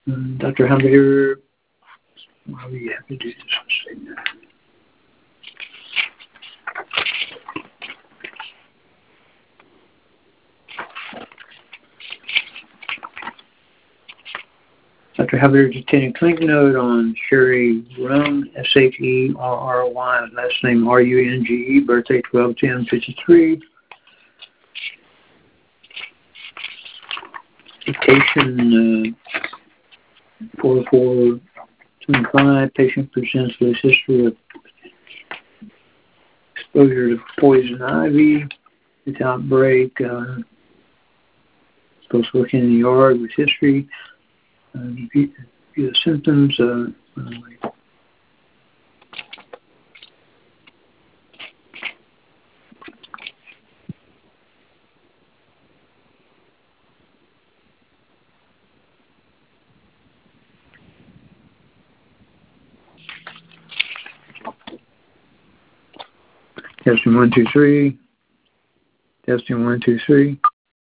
Dr. Hamir, why do you have to do this? Dr. Hamir is attending clinic note on Sherry Rung, Sherry, last name Runge, birthday 12/10/53. Dictation 4425. Patient presents with history of exposure to poison ivy. It's outbreak. Supposed to work in the yard with history. View the symptoms. Testing 1 2 3. Testing 1 2 3.